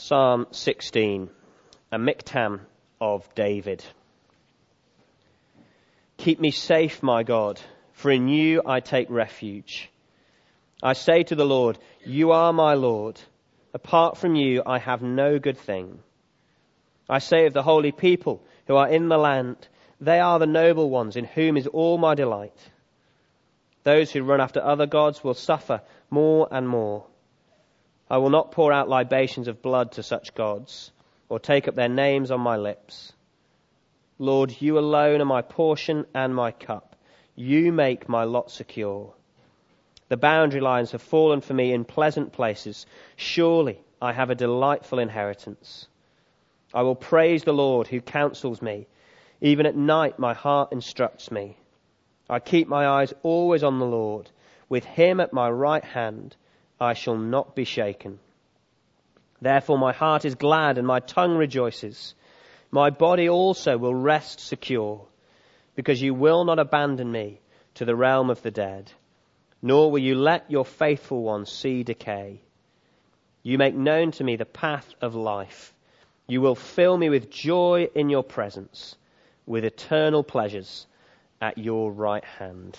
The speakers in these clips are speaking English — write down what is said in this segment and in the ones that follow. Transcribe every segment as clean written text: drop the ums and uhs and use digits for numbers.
Psalm 16, a miktam of David. Keep me safe, my God, for in you I take refuge. I say to the Lord, you are my Lord. Apart from you I have no good thing. I say of the holy people who are in the land, they are the noble ones in whom is all my delight. Those who run after other gods will suffer more and more. I will not pour out libations of blood to such gods, or take up their names on my lips. Lord, you alone are my portion and my cup. You make my lot secure. The boundary lines have fallen for me in pleasant places. Surely I have a delightful inheritance. I will praise the Lord who counsels me. Even at night my heart instructs me. I keep my eyes always on the Lord. With him at my right hand, I shall not be shaken. Therefore my heart is glad and my tongue rejoices. My body also will rest secure, because you will not abandon me to the realm of the dead, nor will you let your faithful one see decay. You make known to me the path of life. You will fill me with joy in your presence, with eternal pleasures at your right hand.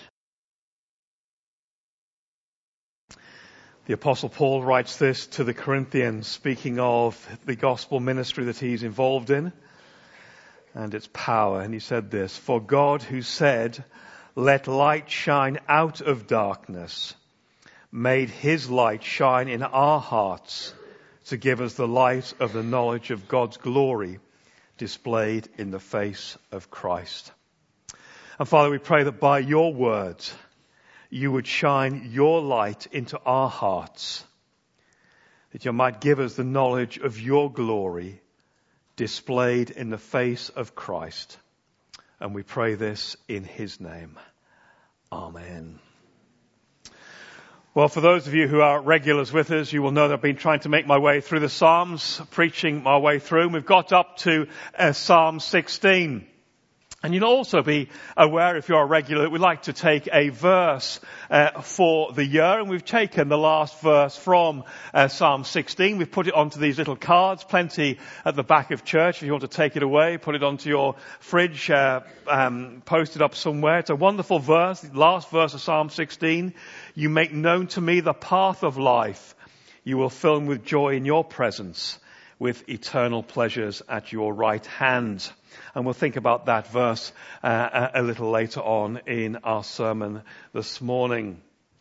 The Apostle Paul writes this to the Corinthians, speaking of the gospel ministry that he's involved in and its power. And he said this, for God who said, let light shine out of darkness, made his light shine in our hearts to give us the light of the knowledge of God's glory displayed in the face of Christ. And Father, we pray that by your words, you would shine your light into our hearts, that you might give us the knowledge of your glory displayed in the face of Christ. And we pray this in his name. Amen. Well, for those of you who are regulars with us, you will know that I've been trying to make my way through the Psalms, preaching my way through. And we've got up to Psalm 16. And you'll also be aware, if you're a regular, that we like to take a verse for the year. And we've taken the last verse from Psalm 16. We've put it onto these little cards, plenty at the back of church. If you want to take it away, put it onto your fridge, post it up somewhere. It's a wonderful verse, the last verse of Psalm 16. You make known to me the path of life. You will fill me with joy in your presence, with eternal pleasures at your right hand. And we'll think about that verse a little later on in our sermon this morning.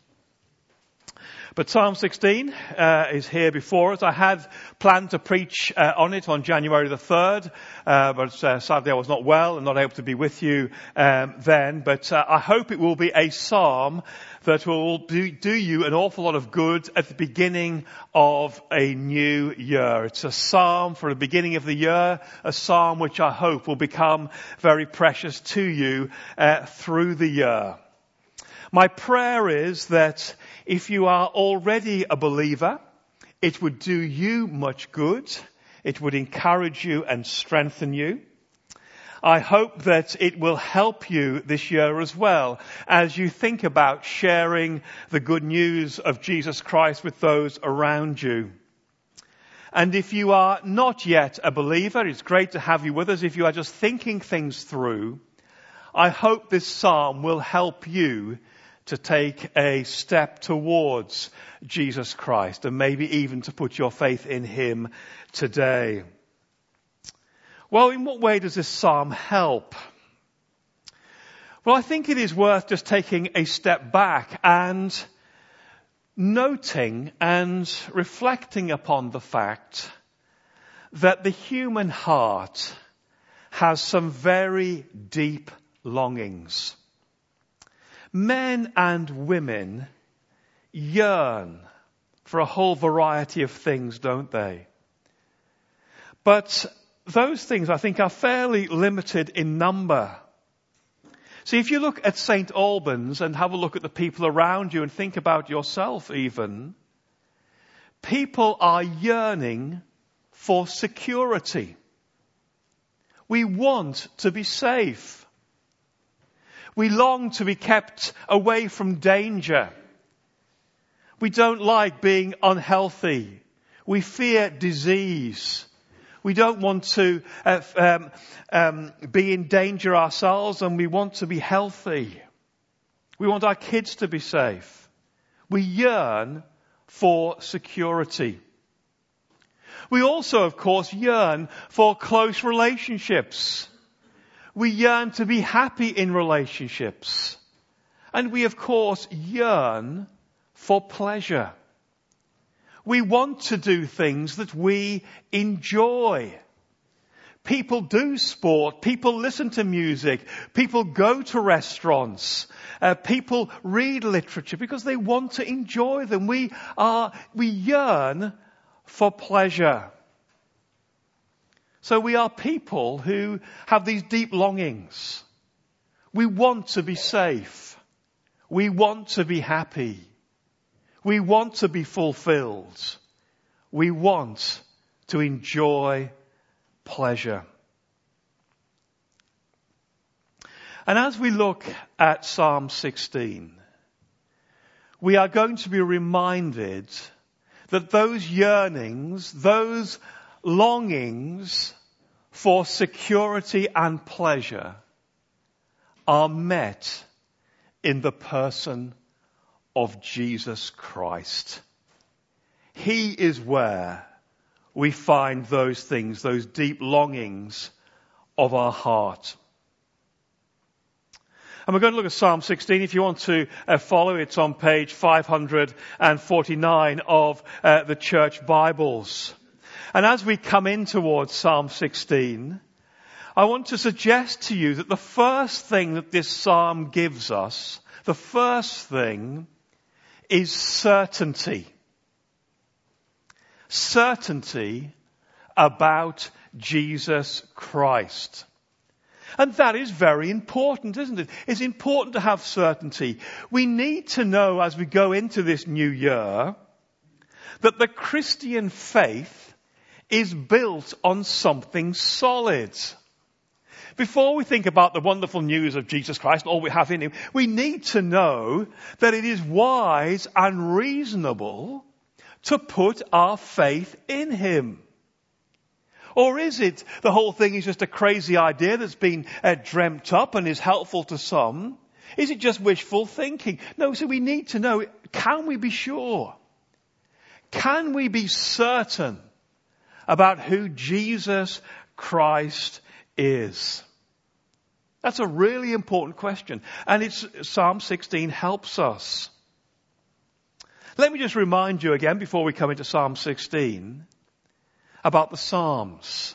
But Psalm 16 is here before us. I had planned to preach on it on January the 3rd, but sadly I was not well and not able to be with you then. But I hope it will be a psalm that will do you an awful lot of good at the beginning of a new year. It's a psalm for the beginning of the year, a psalm which I hope will become very precious to you through the year. My prayer is that if you are already a believer, it would do you much good. It would encourage you and strengthen you. I hope that it will help you this year as well as you think about sharing the good news of Jesus Christ with those around you. And if you are not yet a believer, it's great to have you with us. If you are just thinking things through, I hope this psalm will help you to take a step towards Jesus Christ and maybe even to put your faith in him today. Well, in what way does this psalm help? Well, I think it is worth just taking a step back and noting and reflecting upon the fact that the human heart has some very deep longings. Men and women yearn for a whole variety of things, don't they? But those things, I think, are fairly limited in number. See, if you look at St. Albans and have a look at the people around you and think about yourself even, people are yearning for security. We want to be safe. We long to be kept away from danger. We don't like being unhealthy. We fear disease. We don't want to be in danger ourselves, and we want to be healthy. We want our kids to be safe. We yearn for security. We also, of course, yearn for close relationships. We yearn to be happy in relationships. And we, of course, yearn for pleasure. We want to do things that we enjoy. People do sport. People listen to music. People go to restaurants. People read literature because they want to enjoy them. We yearn for pleasure. So we are people who have these deep longings. We want to be safe. We want to be happy. We want to be fulfilled. We want to enjoy pleasure. And as we look at Psalm 16, we are going to be reminded that those yearnings, those longings for security and pleasure are met in the person of Jesus Christ. He is where we find those things, those deep longings of our heart. And we're going to look at Psalm 16. If you want to follow, it's on page 549 of the church Bibles. And as we come in towards Psalm 16, I want to suggest to you that the first thing that this psalm gives us, the first thing is certainty. Certainty about Jesus Christ. And that is very important, isn't it? It's important to have certainty. We need to know as we go into this new year that the Christian faith is built on something solid. Before we think about the wonderful news of Jesus Christ and all we have in Him, we need to know that it is wise and reasonable to put our faith in Him. Or is it the whole thing is just a crazy idea that's been dreamt up and is helpful to some? Is it just wishful thinking? No, so we need to know, can we be sure? Can we be certain about who Jesus Christ is? That's a really important question. And Psalm 16 helps us. Let me just remind you again, before we come into Psalm 16, about the Psalms.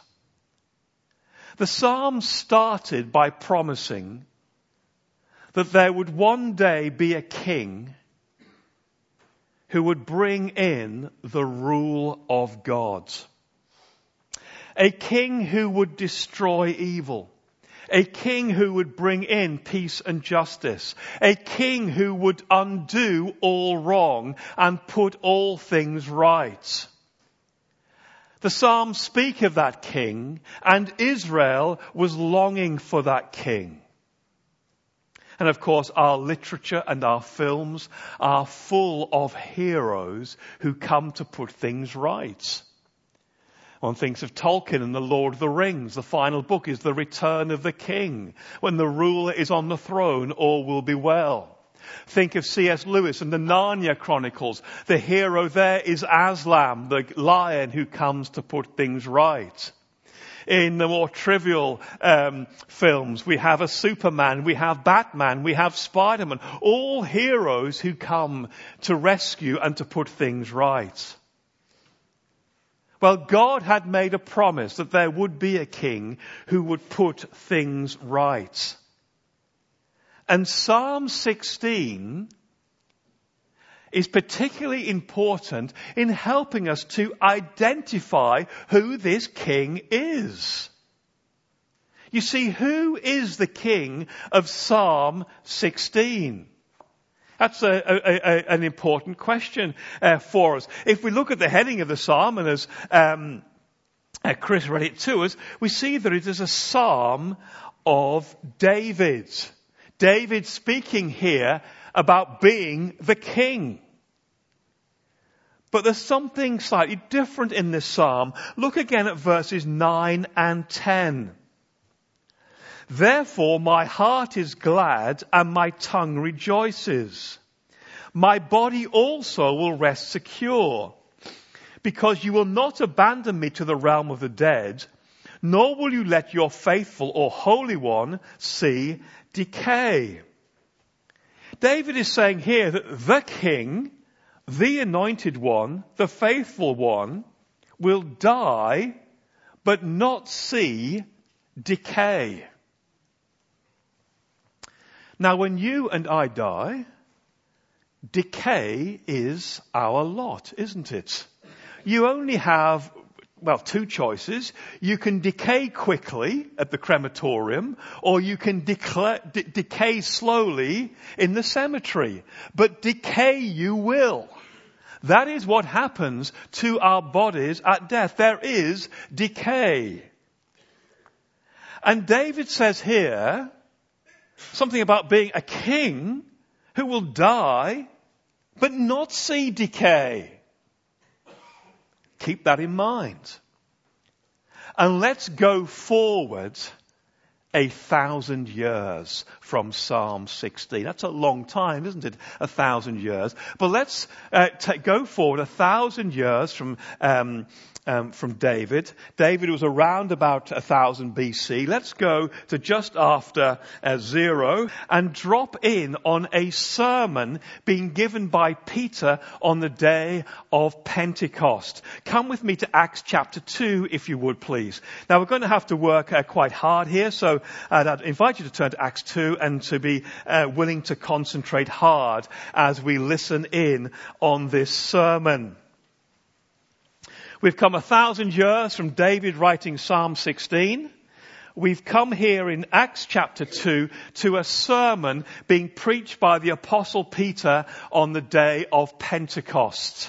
The Psalms started by promising that there would one day be a king who would bring in the rule of God. A king who would destroy evil. A king who would bring in peace and justice. A king who would undo all wrong and put all things right. The Psalms speak of that king, and Israel was longing for that king. And of course, our literature and our films are full of heroes who come to put things right. One thinks of Tolkien and the Lord of the Rings. The final book is the return of the king. When the ruler is on the throne, all will be well. Think of C.S. Lewis and the Narnia Chronicles. The hero there is Aslan, the lion who comes to put things right. In the more trivial films, we have a Superman, we have Batman, we have Spider-Man. All heroes who come to rescue and to put things right. Well, God had made a promise that there would be a king who would put things right. And Psalm 16 is particularly important in helping us to identify who this king is. You see, who is the king of Psalm 16? That's an important question for us. If we look at the heading of the psalm, and as Chris read it to us, we see that it is a psalm of David. David speaking here about being the king. But there's something slightly different in this psalm. Look again at verses 9 and 10. Therefore my heart is glad and my tongue rejoices. My body also will rest secure, because you will not abandon me to the realm of the dead, nor will you let your faithful or holy one see decay. David is saying here that the king, the anointed one, the faithful one, will die but not see decay. Now, when you and I die, decay is our lot, isn't it? You only have, two choices. You can decay quickly at the crematorium, or you can decay slowly in the cemetery. But decay you will. That is what happens to our bodies at death. There is decay. And David says here something about being a king who will die but not see decay. Keep that in mind. And let's go forward 1,000 years from Psalm 16. That's a long time, isn't it? 1,000 years. But let's go forward 1,000 years from David. David was around about 1000 BC. Let's go to just after 0 and drop in on a sermon being given by Peter on the day of Pentecost. Come with me to Acts chapter 2, if you would, please. Now, we're going to have to work quite hard here, so I'd invite you to turn to Acts 2 and to be willing to concentrate hard as we listen in on this sermon. We've come 1,000 years from David writing Psalm 16. We've come here in Acts chapter 2 to a sermon being preached by the Apostle Peter on the day of Pentecost.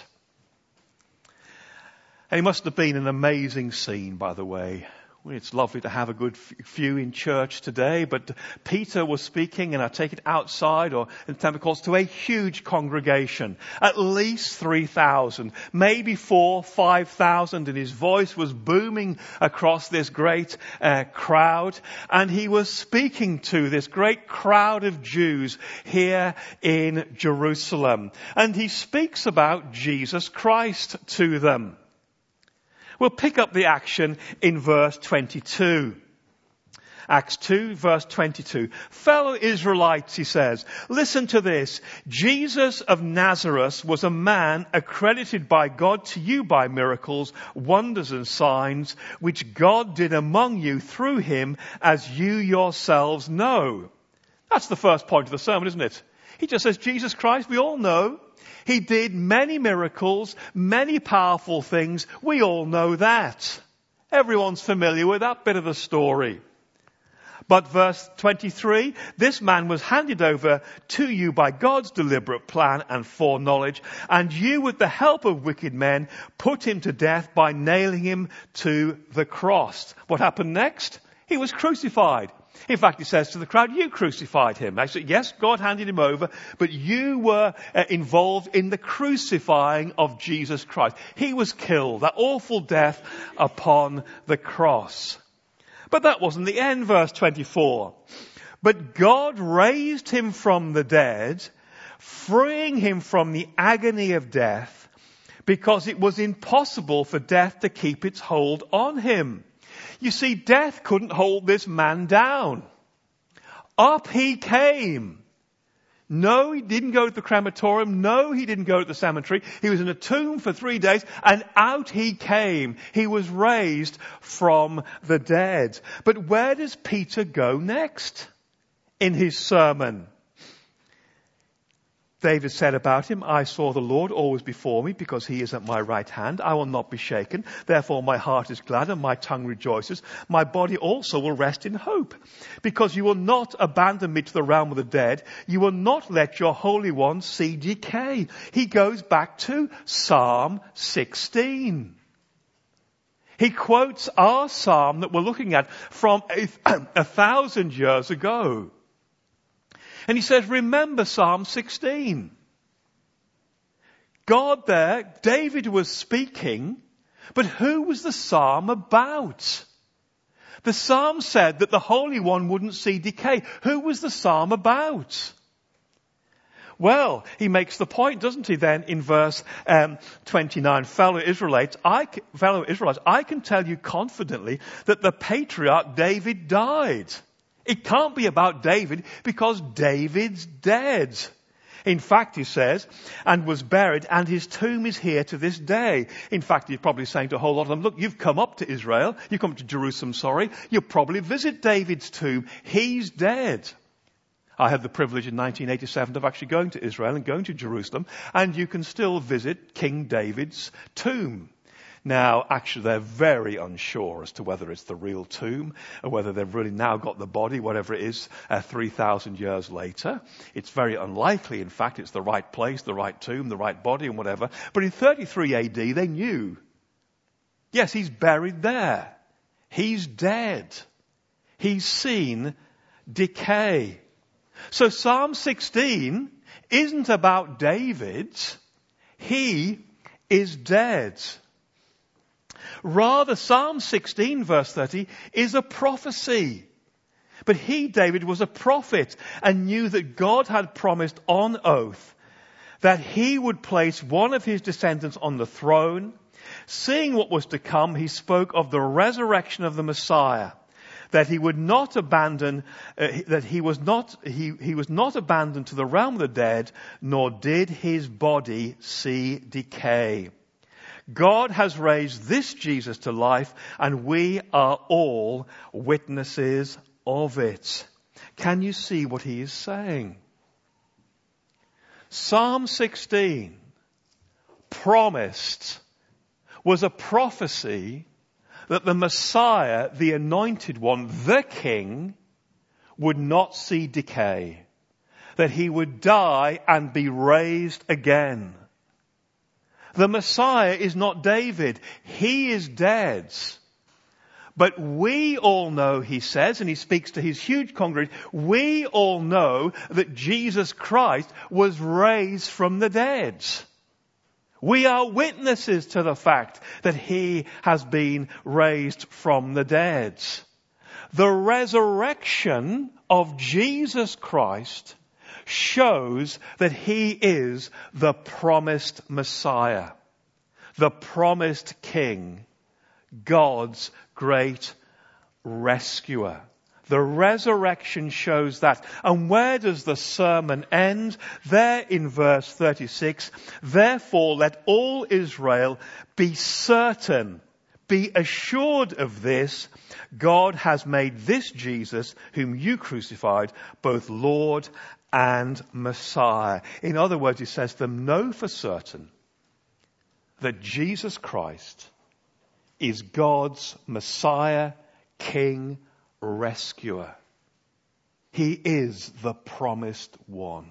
And it must have been an amazing scene, by the way. It's lovely to have a good few in church today, but Peter was speaking, and I take it outside or in the temple courts, to a huge congregation. At least 3,000, maybe 5,000, and his voice was booming across this great crowd. And he was speaking to this great crowd of Jews here in Jerusalem. And he speaks about Jesus Christ to them. We'll pick up the action in verse 22. Acts 2, verse 22. Fellow Israelites, he says, listen to this. Jesus of Nazareth was a man accredited by God to you by miracles, wonders and signs, which God did among you through him, as you yourselves know. That's the first point of the sermon, isn't it? He just says, Jesus Christ, we all know. He did many miracles, many powerful things. We all know that. Everyone's familiar with that bit of the story. But verse 23, this man was handed over to you by God's deliberate plan and foreknowledge, and you, with the help of wicked men, put him to death by nailing him to the cross. What happened next? He was crucified. In fact, he says to the crowd, you crucified him. Actually, yes, God handed him over, but you were involved in the crucifying of Jesus Christ. He was killed, that awful death upon the cross. But that wasn't the end, verse 24. But God raised him from the dead, freeing him from the agony of death, because it was impossible for death to keep its hold on him. You see, death couldn't hold this man down. Up he came. No, he didn't go to the crematorium. No, he didn't go to the cemetery. He was in a tomb for 3 days, and out he came. He was raised from the dead. But where does Peter go next in his sermon? David said about him, I saw the Lord always before me, because he is at my right hand. I will not be shaken. Therefore my heart is glad and my tongue rejoices. My body also will rest in hope, because you will not abandon me to the realm of the dead. You will not let your Holy One see decay. He goes back to Psalm 16. He quotes our psalm that we're looking at from 1,000 years ago. And he says, remember Psalm 16. God there, David was speaking, but who was the psalm about? The psalm said that the Holy One wouldn't see decay. Who was the psalm about? Well, he makes the point, doesn't he, then, in verse 29. Fellow Israelites, I can tell you confidently that the patriarch David died. It can't be about David because David's dead. In fact, he says, and was buried, and his tomb is here to this day. In fact, he's probably saying to a whole lot of them, look, you've come up to Israel, you've come to Jerusalem, you'll probably visit David's tomb. He's dead. I had the privilege in 1987 of actually going to Israel and going to Jerusalem, and you can still visit King David's tomb. Now, actually, they're very unsure as to whether it's the real tomb or whether they've really now got the body, whatever it is, 3,000 years later. It's very unlikely, in fact, it's the right place, the right tomb, the right body and whatever. But in 33 AD, they knew. Yes, he's buried there. He's dead. He's seen decay. So Psalm 16 isn't about David. He is dead. Rather, Psalm 16 verse 30 is a prophecy. But he, David, was a prophet and knew that God had promised on oath that he would place one of his descendants on the throne. Seeing what was to come, he spoke of the resurrection of the Messiah, that he would not abandon, that he was not abandoned to the realm of the dead, nor did his body see decay. God has raised this Jesus to life, and we are all witnesses of it. Can you see what he is saying? Psalm 16 promised was a prophecy that the Messiah, the anointed one, the King, would not see decay, that he would die and be raised again. The Messiah is not David. He is dead. But we all know, he says, and he speaks to his huge congregation, we all know that Jesus Christ was raised from the dead. We are witnesses to the fact that he has been raised from the dead. The resurrection of Jesus Christ shows that he is the promised Messiah, the promised King, God's great rescuer. The resurrection shows that. And where does the sermon end? There in verse 36, therefore let all Israel be certain, be assured of this, God has made this Jesus, whom you crucified, both Lord and Messiah. In other words, he says to them, know for certain that Jesus Christ is God's Messiah, King, rescuer. He is the promised one.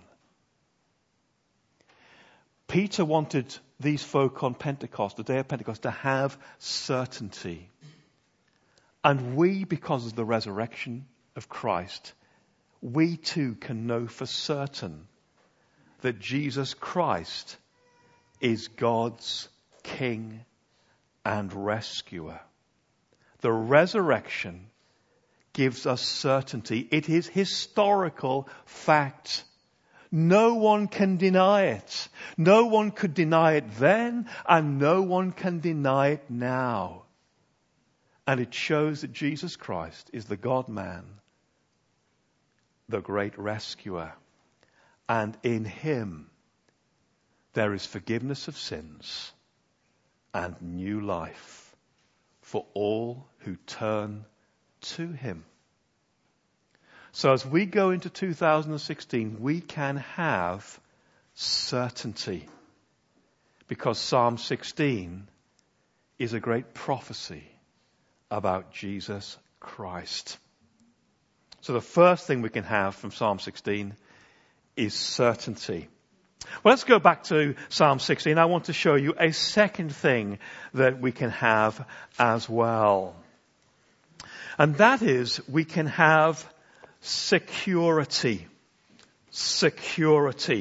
Peter wanted these folk on Pentecost, the day of Pentecost, to have certainty. And we, because of the resurrection of Christ, we too can know for certain that Jesus Christ is God's King and rescuer. The resurrection gives us certainty. It is historical fact. No one can deny it. No one could deny it then, and no one can deny it now. And it shows that Jesus Christ is the God-man, the great rescuer. And in him there is forgiveness of sins and new life for all who turn to him. So as we go into 2016, we can have certainty, because Psalm 16 is a great prophecy about Jesus Christ. So the first thing we can have from Psalm 16 is certainty. Well, let's go back to Psalm 16. I want to show you a second thing that we can have as well. And that is, we can have security. Security.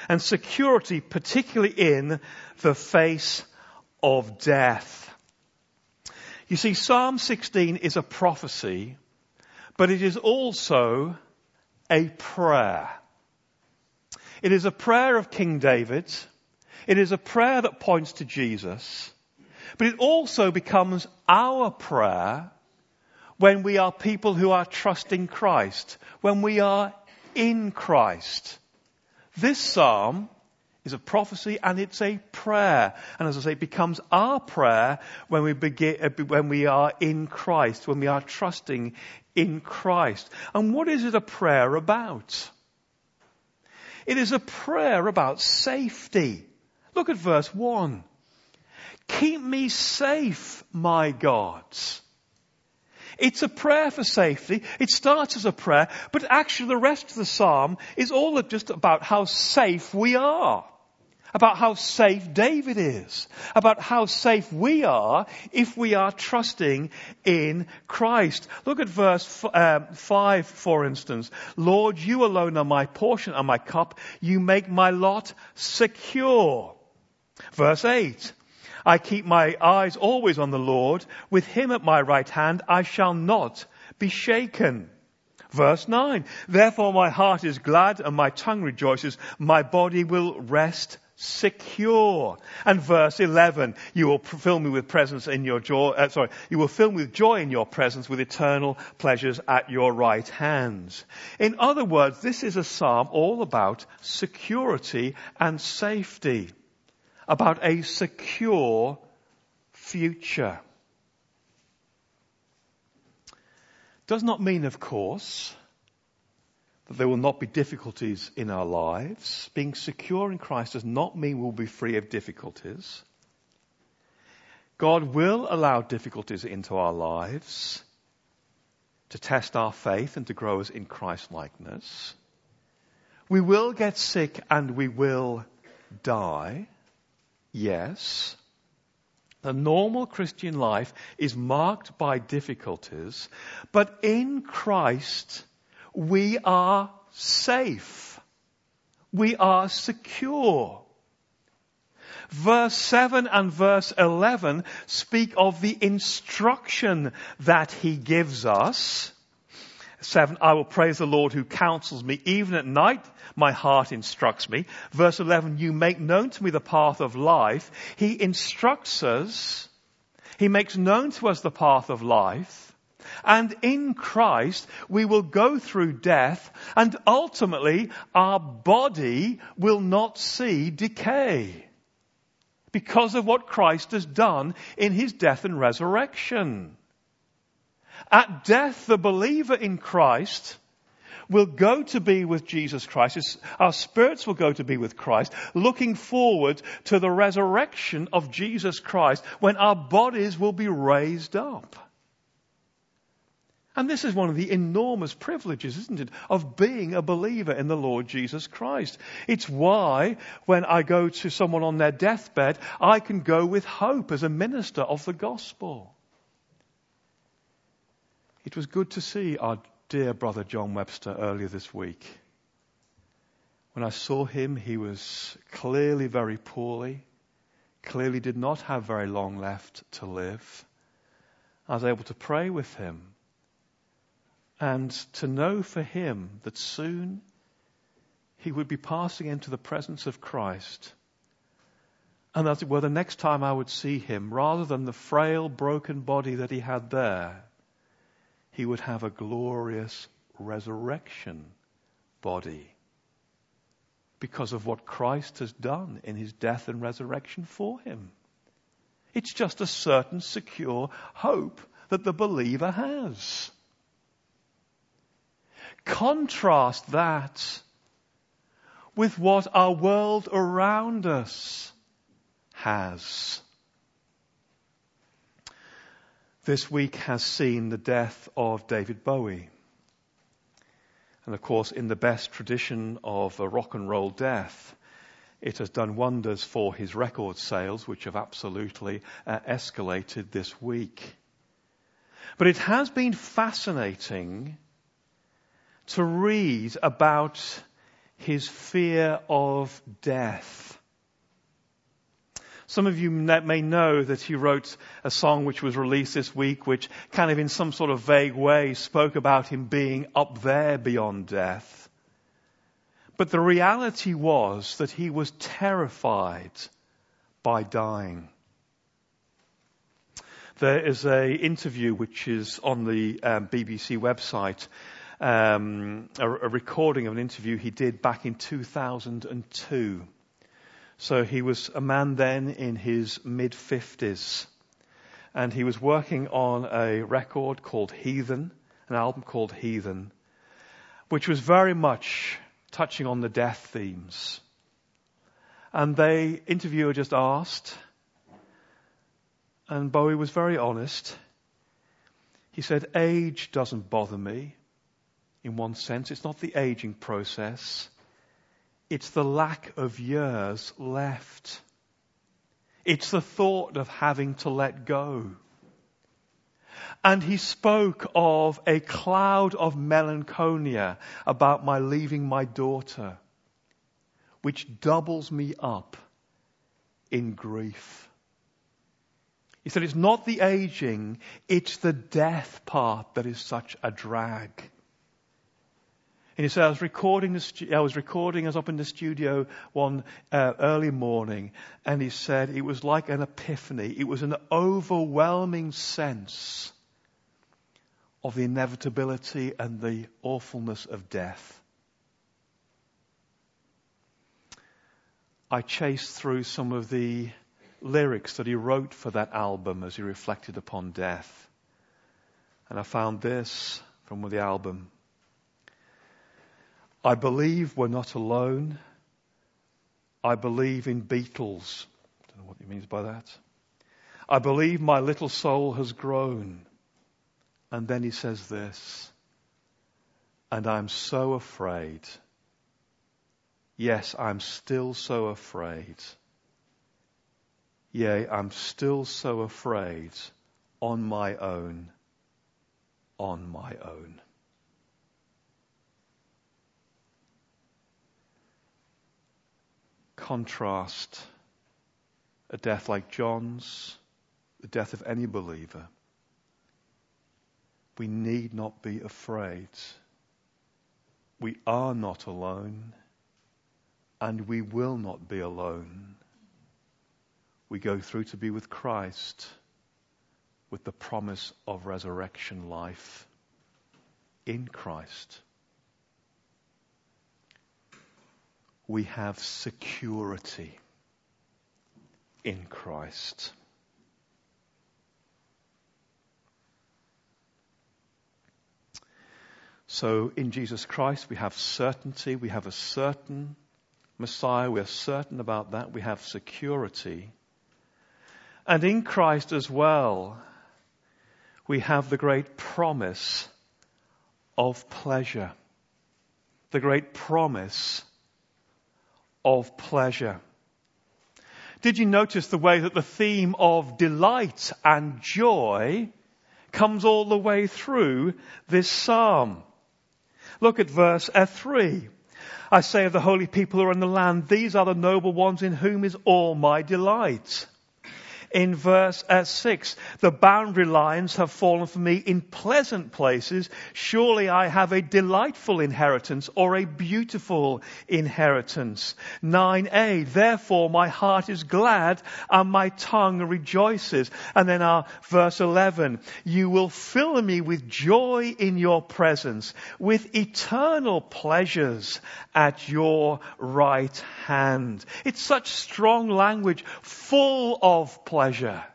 and security, particularly in the face of death. You see, Psalm 16 is a prophecy, but it is also a prayer. It is a prayer of King David. It is a prayer that points to Jesus. But it also becomes our prayer when we are people who are trusting Christ, when we are in Christ. This psalm is a prophecy and it's a prayer. And as I say, it becomes our prayer when we are in Christ, when we are trusting in Christ. And what is it a prayer about? It is a prayer about safety. Look at verse 1. Keep me safe, my God. It's a prayer for safety. It starts as a prayer, but actually the rest of the psalm is all just about how safe we are. About how safe David is. About how safe we are if we are trusting in Christ. Look at verse 5, for instance. Lord, you alone are my portion and my cup. You make my lot secure. Verse 8. I keep my eyes always on the Lord. With him at my right hand, I shall not be shaken. Verse 9. Therefore my heart is glad and my tongue rejoices. My body will rest secure. And verse 11, you will fill me with presence in your joy. You will fill me with joy in your presence, with eternal pleasures at your right hand. In other words, this is a psalm all about security and safety, about a secure future. Does not mean, of course, that there will not be difficulties in our lives. Being secure in Christ does not mean we'll be free of difficulties. God will allow difficulties into our lives to test our faith and to grow us in Christ-likeness. We will get sick and we will die. Yes. The normal Christian life is marked by difficulties, but in Christ we are safe. We are secure. Verse 7 and verse 11 speak of the instruction that he gives us. 7, I will praise the Lord who counsels me. Even at night, my heart instructs me. Verse 11, you make known to me the path of life. He instructs us. He makes known to us the path of life. And in Christ, we will go through death, and ultimately, our body will not see decay because of what Christ has done in his death and resurrection. At death, the believer in Christ will go to be with Jesus Christ. Our spirits will go to be with Christ, looking forward to the resurrection of Jesus Christ when our bodies will be raised up. And this is one of the enormous privileges, isn't it, of being a believer in the Lord Jesus Christ. It's why when I go to someone on their deathbed, I can go with hope as a minister of the gospel. It was good to see our dear brother John Webster earlier this week. When I saw him, he was clearly very poorly, clearly did not have very long left to live. I was able to pray with him and to know for him that soon he would be passing into the presence of Christ. And as it were, the next time I would see him, rather than the frail, broken body that he had there, he would have a glorious resurrection body because of what Christ has done in his death and resurrection for him. It's just a certain secure hope that the believer has. Contrast that with what our world around us has. This week has seen the death of David Bowie. And of course, in the best tradition of a rock and roll death, it has done wonders for his record sales, which have absolutely escalated this week. But it has been fascinating to read about his fear of death. Some of you may know that he wrote a song which was released this week, which kind of in some sort of vague way spoke about him being up there beyond death. But the reality was that he was terrified by dying. There is an interview which is on the BBC website, a recording of an interview he did back in 2002. So he was a man then in his mid-50s, and he was working on a record called Heathen, an album called Heathen, which was very much touching on the death themes. And the interviewer just asked, and Bowie was very honest. He said, age doesn't bother me in one sense. It's not the aging process. It's the lack of years left. It's the thought of having to let go. And he spoke of a cloud of melancholia about my leaving my daughter, which doubles me up in grief. He said, it's not the aging, it's the death part that is such a drag. And he said, I was recording us up in the studio one early morning, and he said it was like an epiphany. It was an overwhelming sense of the inevitability and the awfulness of death. I chased through some of the lyrics that he wrote for that album as he reflected upon death. And I found this from the album. I believe we're not alone. I believe in Beatles. I don't know what he means by that. I believe my little soul has grown. And then he says this. And I'm so afraid. Yes, I'm still so afraid. Yea, I'm still so afraid on my own. On my own. Contrast a death like John's, the death of any believer. We need not be afraid. We are not alone, and we will not be alone. We go through to be with Christ with the promise of resurrection life in Christ. We have security in Christ. So in Jesus Christ we have certainty, we have a certain Messiah, we are certain about that, we have security. And in Christ as well, we have the great promise of pleasure. The great promise of pleasure. Did you notice the way that the theme of delight and joy comes all the way through this psalm? Look at verse 3. I say of the holy people who are in the land, these are the noble ones in whom is all my delight. In verse 6, the boundary lines have fallen for me in pleasant places. Surely I have a delightful inheritance or a beautiful inheritance. 9a, therefore my heart is glad and my tongue rejoices. And then our verse 11, you will fill me with joy in your presence, with eternal pleasures at your right hand. It's such strong language, full of pleasure.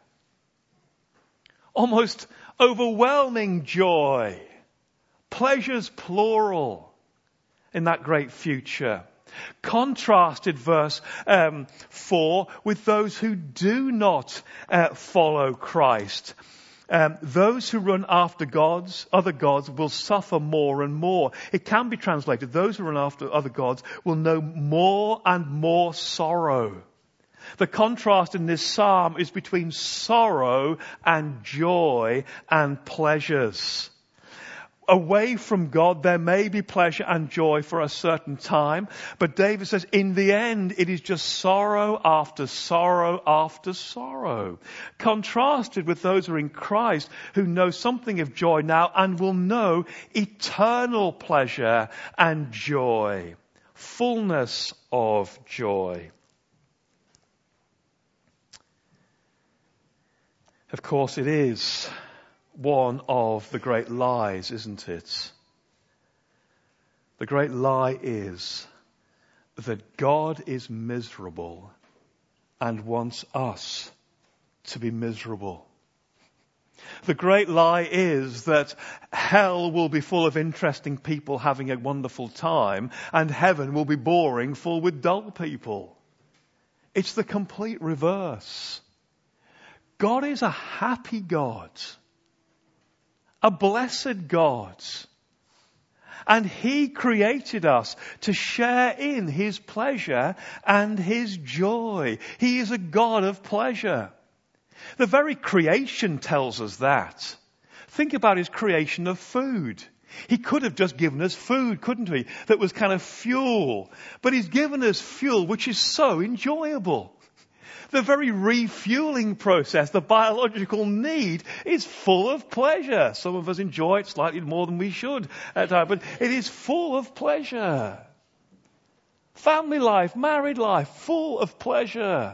Almost overwhelming joy. Pleasures plural in that great future. Contrasted verse 4 with those who do not follow Christ. Those who run after other gods will suffer more and more. It can be translated, those who run after other gods will know more and more sorrow. The contrast in this psalm is between sorrow and joy and pleasures. away from God, there may be pleasure and joy for a certain time. But David says, in the end, it is just sorrow after sorrow after sorrow. Contrasted with those who are in Christ, who know something of joy now and will know eternal pleasure and joy. Fullness of joy. Of course, it is one of the great lies, isn't it? The great lie is that God is miserable and wants us to be miserable. The great lie is that hell will be full of interesting people having a wonderful time and heaven will be boring, full with dull people. It's the complete reverse. God is a happy God. A blessed God. And He created us to share in His pleasure and His joy. He is a God of pleasure. The very creation tells us that. Think about His creation of food. He could have just given us food, couldn't He? That was kind of fuel. But He's given us fuel which is so enjoyable. The very refueling process, the biological need, is full of pleasure. Some of us enjoy it slightly more than we should at times, but it is full of pleasure. Family life, married life, full of pleasure.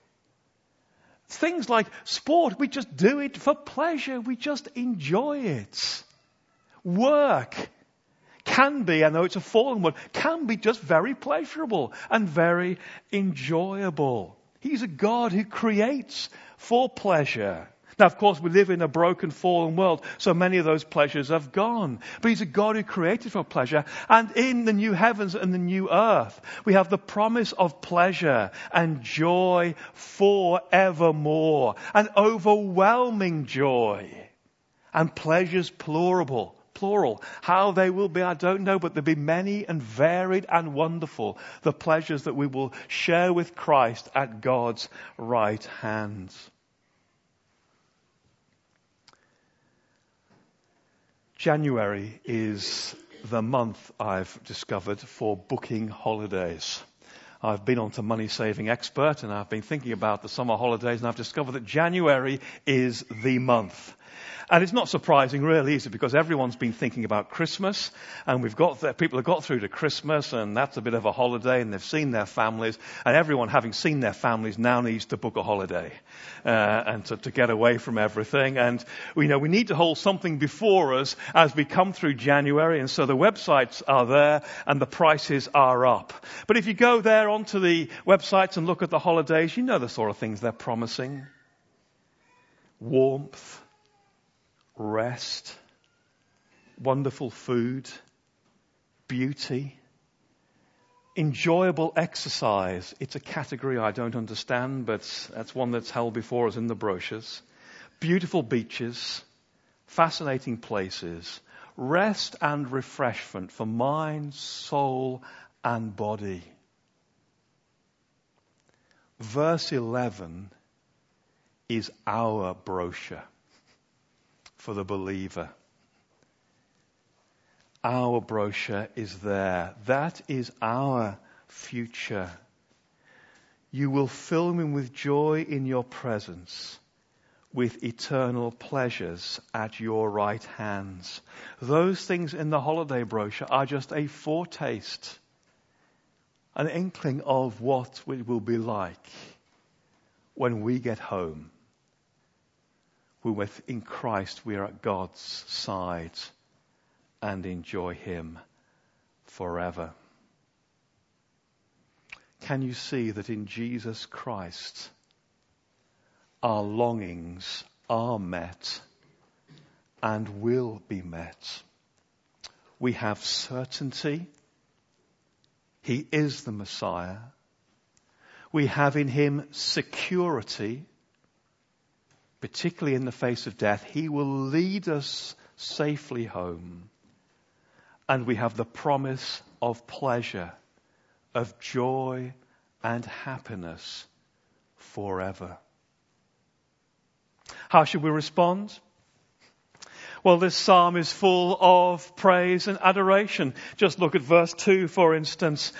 Things like sport, we just do it for pleasure. We just enjoy it. Work can be, I know it's a fallen word, can be just very pleasurable and very enjoyable. He's a God who creates for pleasure. Now, of course, we live in a broken, fallen world, so many of those pleasures have gone. But He's a God who created for pleasure. And in the new heavens and the new earth, we have the promise of pleasure and joy forevermore. An overwhelming joy. And pleasures plural. How they will be, I don't know, but there'll be many and varied and wonderful, the pleasures that we will share with Christ at God's right hand. January is the month I've discovered for booking holidays. I've been on to Money Saving Expert and I've been thinking about the summer holidays and I've discovered that January is the month. And it's not surprising really, is it? Because everyone's been thinking about Christmas and people have got through to Christmas and that's a bit of a holiday and they've seen their families and everyone having seen their families now needs to book a holiday and to get away from everything. And we know we need to hold something before us as we come through January, and so the websites are there and the prices are up. But if you go there onto the websites and look at the holidays, you know the sort of things they're promising. Warmth. Rest, wonderful food, beauty, enjoyable exercise. It's a category I don't understand, but that's one that's held before us in the brochures. Beautiful beaches, fascinating places, rest and refreshment for mind, soul, and body. Verse 11 is our brochure. For the believer. Our brochure is there. That is our future. You will fill me with joy in your presence, with eternal pleasures at your right hands. Those things in the holiday brochure are just a foretaste, an inkling of what it will be like when we get home. In Christ we are at God's side and enjoy Him forever. Can you see that in Jesus Christ our longings are met and will be met? We have certainty. He is the Messiah. We have in Him security. Particularly in the face of death, He will lead us safely home. And we have the promise of pleasure, of joy and happiness forever. How should we respond? Well, this psalm is full of praise and adoration. Just look at verse 2, for instance.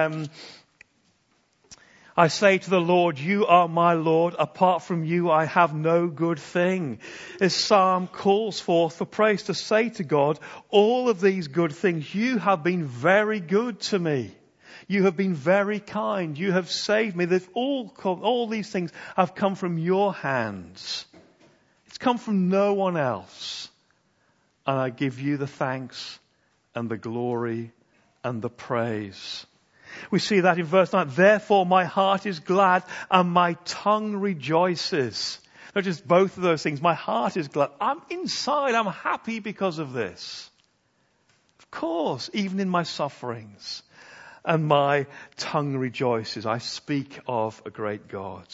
I say to the Lord, you are my Lord. Apart from you, I have no good thing. This psalm calls forth for praise, to say to God, all of these good things, you have been very good to me. You have been very kind. You have saved me. All these things have come from your hands. It's come from no one else. And I give you the thanks and the glory and the praise. We see that in verse 9. Therefore my heart is glad and my tongue rejoices. Notice both of those things. My heart is glad. I'm happy because of this. Of course, even in my sufferings. And my tongue rejoices. I speak of a great God.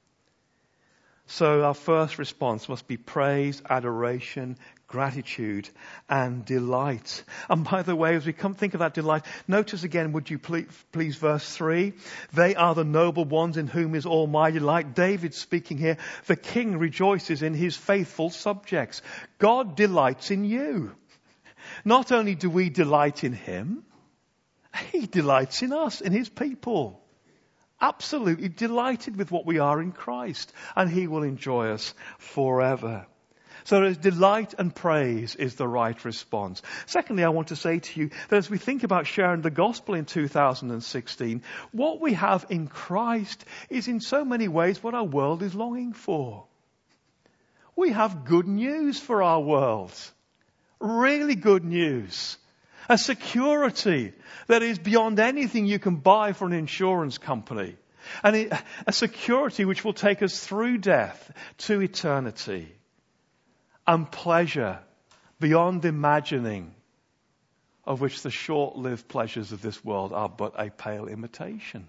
So our first response must be praise, adoration, gratitude, and delight. And by the way, as we think of that delight, notice again, would you please verse 3. They are the noble ones in whom is all my delight. David speaking here, the king rejoices in his faithful subjects. God delights in you. Not only do we delight in him, he delights in us, in his people. Absolutely delighted with what we are in Christ, and he will enjoy us forever. So there's delight and praise is the right response. Secondly, I want to say to you that as we think about sharing the gospel in 2016, what we have in Christ is in so many ways what our world is longing for. We have good news for our world. Really good news. A security that is beyond anything you can buy for an insurance company. And a security which will take us through death to eternity. And pleasure beyond imagining, of which the short-lived pleasures of this world are but a pale imitation.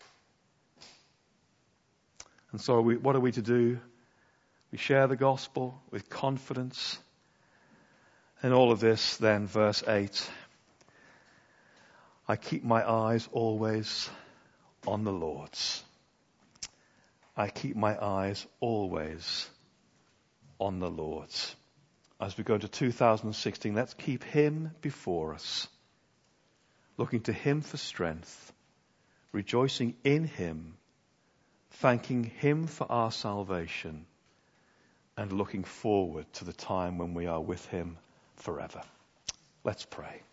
And so what are we to do? We share the gospel with confidence. And all of this, then, verse 8. I keep my eyes always on the Lord's. I keep my eyes always on the Lord's. As we go to 2016, let's keep him before us. Looking to him for strength. Rejoicing in him. Thanking him for our salvation. And looking forward to the time when we are with him forever. Let's pray.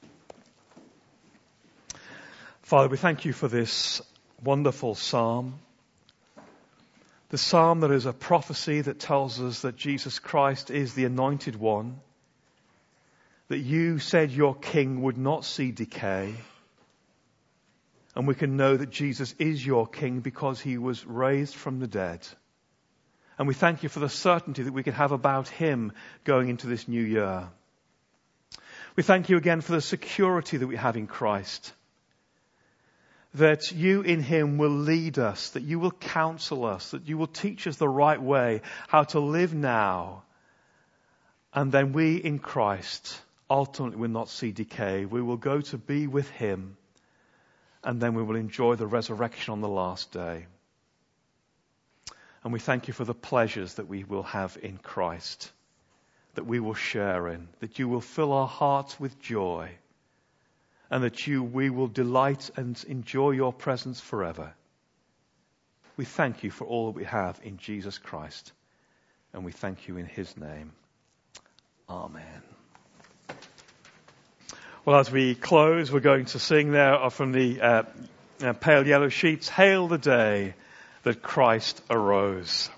Father, we thank you for this wonderful psalm. The psalm that is a prophecy that tells us that Jesus Christ is the anointed one. That you said your king would not see decay. And we can know that Jesus is your king because he was raised from the dead. And we thank you for the certainty that we can have about him going into this new year. We thank you again for the security that we have in Christ. That you in him will lead us, that you will counsel us, that you will teach us the right way, how to live now. And then we in Christ ultimately will not see decay. We will go to be with him, and then we will enjoy the resurrection on the last day. And we thank you for the pleasures that we will have in Christ, that we will share in, that you will fill our hearts with joy. And that we will delight and enjoy your presence forever. We thank you for all that we have in Jesus Christ. And we thank you in his name. Amen. Well, as we close, we're going to sing there from the pale yellow sheets, Hail the day that Christ arose.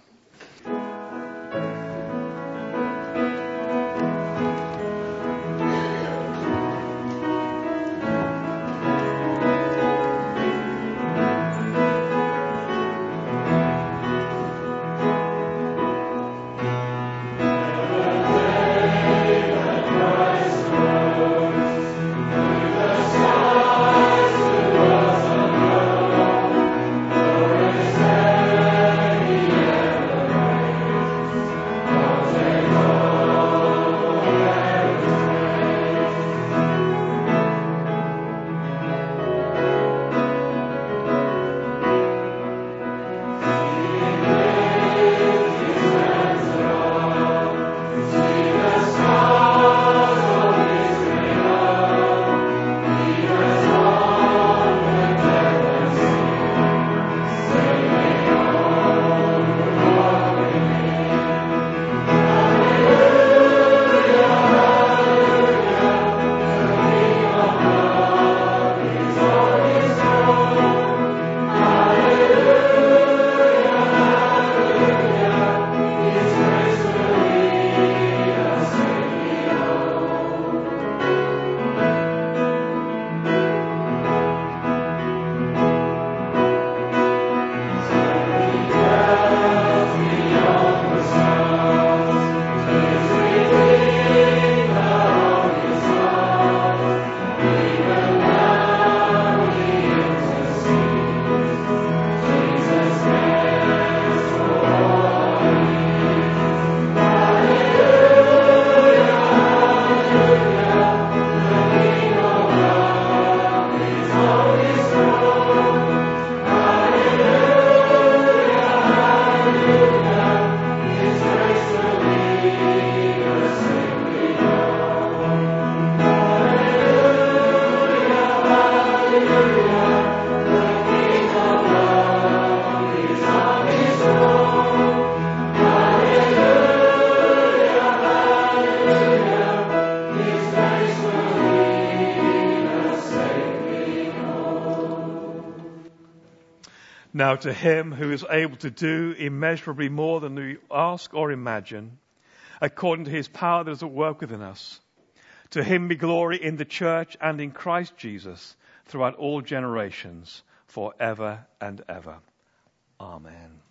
Now to him who is able to do immeasurably more than we ask or imagine, according to his power that is at work within us, to him be glory in the church and in Christ Jesus throughout all generations, forever and ever. Amen.